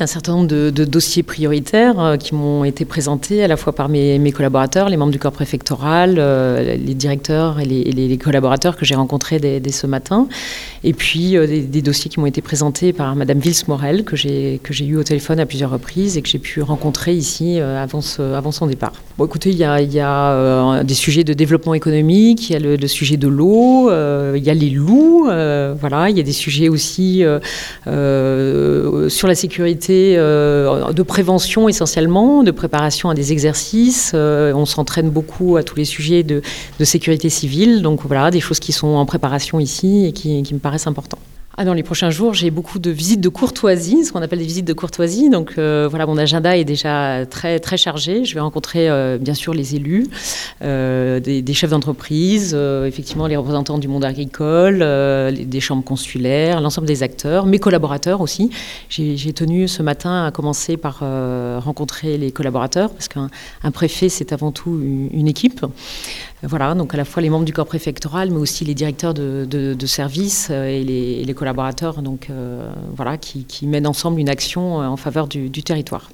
Un certain nombre de dossiers prioritaires qui m'ont été présentés à la fois par mes collaborateurs, les membres du corps préfectoral, les directeurs et les collaborateurs que j'ai rencontrés dès ce matin. Et puis des dossiers qui m'ont été présentés par Madame Vils-Morel, que j'ai eu au téléphone à plusieurs reprises et que j'ai pu rencontrer ici avant son départ. Bon, écoutez, il y a des sujets de développement économique, il y a le sujet de l'eau, il y a les loups, voilà, il y a des sujets aussi sur la sécurité de prévention essentiellement, de préparation à des exercices. On s'entraîne beaucoup à tous les sujets de sécurité civile. Donc voilà, des choses qui sont en préparation ici et qui me paraissent importantes. Dans les prochains jours, j'ai beaucoup de visites de courtoisie, ce qu'on appelle des visites de courtoisie. Donc voilà, mon agenda est déjà très, très chargé. Je vais rencontrer bien sûr les élus, des chefs d'entreprise, effectivement les représentants du monde agricole, des chambres consulaires, l'ensemble des acteurs, mes collaborateurs aussi. J'ai tenu ce matin à commencer par rencontrer les collaborateurs, parce qu'un préfet, c'est avant tout une équipe. Voilà, donc à la fois les membres du corps préfectoral, mais aussi les directeurs de services et les collaborateurs donc, voilà, qui mènent ensemble une action en faveur du territoire.